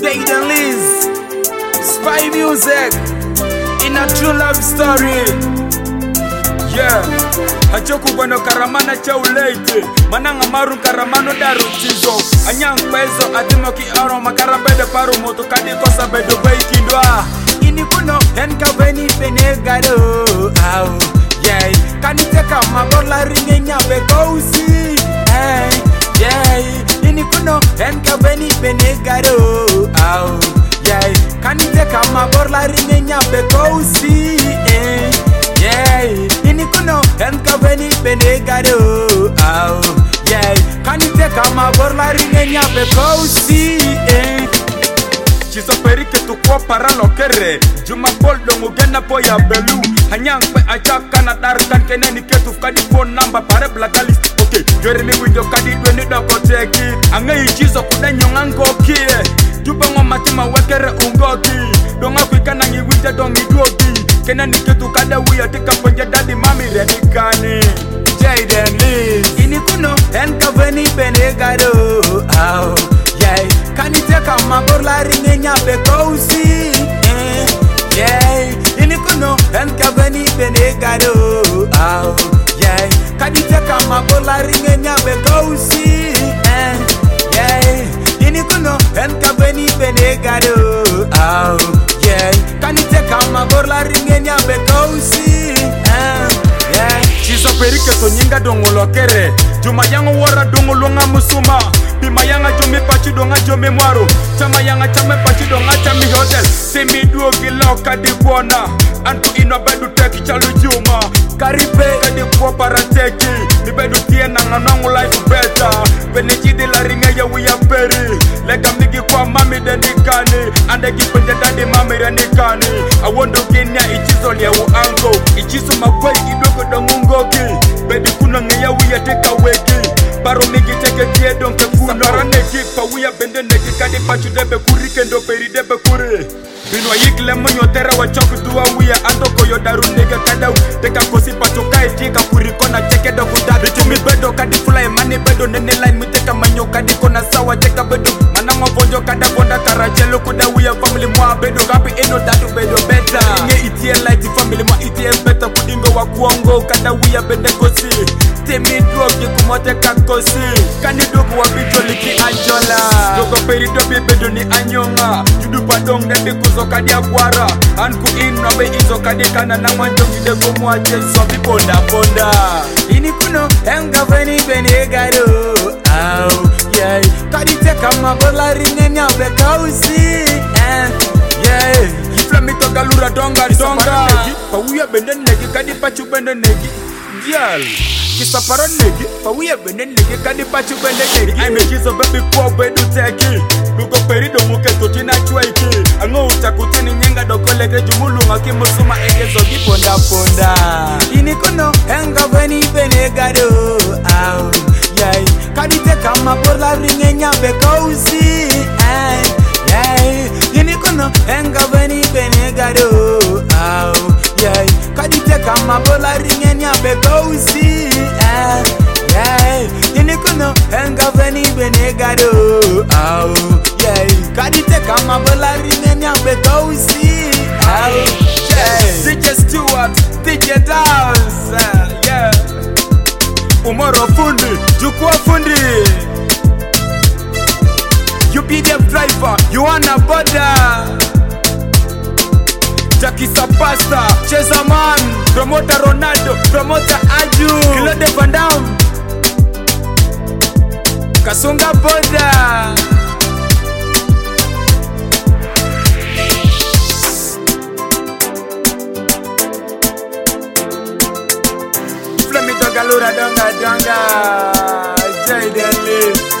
Jade and Liz, Spy Music, in a true love story. Yeah, hachoku bueno karamana cha ulete, mananga maru karamano daru chizo, anyang peso atimo ki aro makarabede paru moto kadi kosa bedo baikindwa. Ini kuno henka beni penegado, au yeah, kaniteka mabola ringenya bekosi, hey yeah. Ini kuno henka beni penegado, au yeah, kaniteka mabola ringenya bekosi, hey yeah. Ini kuno henka beni penegado, au yeah, kaniteka mabola ringenya bekosi, hey. Chiso perike tu kwa para lokere Juma boldo mugena po ya belu Hanyang pe achaka na darkan kene ni ketu kadi phone number pare blacklist. Okay, jore ni window kadi dweni doko teki Angai chiso kuda nyongango kie Juba ngomatima wekere ungoki Donga kwika nangi winja dongi duoki Kene ni ketu kada uya tika ponje dadi mami redikani Jade and Liz Ini kuno henka veni benegado, au yeah, kaniteka mabola ringenya bekosi, yeah. Ini kuno henka veni benegado, au yeah, kaniteka mabola ringenya bekosi, yeah. Ini kuno henka veni benegado, au yeah, kaniteka mabola ringenya bekosi, yeah. Chiso perike to nyinga dongulo kere Juma yango wara dongulo nga musuma Bima yanga jome pachi donga jome mwaro Chama yanga chame pachi donga chami hotel Semi duo gila kadi buona Antu ino bedu teki chalu juma Karibe kadi kuwa para teki Ni bedu tie nanga nangu life better Bene jidi la ringa ya wia peri Lega migi kwa mami denikani Ande kipenje dadi mami renikani Awondo genya ichizo liya uango Ichizo magwai idoko dongungo Bedi kuna ngeya wia teka weki Baro migi teke tie donke kuno Sabarane kipa wia bende neki kadi pachu debe kuri kendo peri debe kuri Binwa yikle mwenyo tera wa choku tuwa wia Ando koyo daru nege kadau Teka kosi pacho kai tika kuri kona cheke doku dadu Chumi bedo kadi fula imani bedo nene line miteka manyo kadi kona sawa cheka bedo Manango bonjo kada bonda karajelo kuda wia family mwa bedo Rapi eno dadu bedo beta Inge itie light family mwa itie beta Kudingo wa kuongo kada wia bende kosi Temi drogi kumote kakosi Kani dogu wa bijo liki anjola Dogo peri dobi bedo ni anyonga Judu padong nende kuzo kadi akwara Anku ino be izo kadi kana na mwanjongi dego mwache Sobi bonda bonda Ini kuno henga veni benegado, au yeah, kadi teka mabola ringenya bekausi, yeah. Flami toka lura donga donga Pawuya bende negi kadi pachu bende negi Gyal Kisaparo negi Pawuya bende negi kadi pachu bende negi Aime kiso baby kwa bedu teki Luko peri dongu keto tina chwaiki Ango utakutini nyenga doko leke jumulu Ngaki musuma egezo di ponda ponda Ini kuno henga veni benegado, au yeah, kadi teka mabola ringenya bekausi, yeah. Ini kuno henga veni benegado, au yeah, kadi teka mabola ringenya bekausi, yeah. Ini kuno henga veni benegado, au yeah, kadi teka mabola ringenya bekausi, au yeah. DJ Stewart, DJ Downs, yeah. Umoro fundi, jukua fundi You be the driver, you wanna border Jackie Sapasta, Cheza Man Promoter Ronaldo, Promoter Aju Kilo de Van Damme Kasunga Boda Flami Dogalura Donga Donga Jade and Liz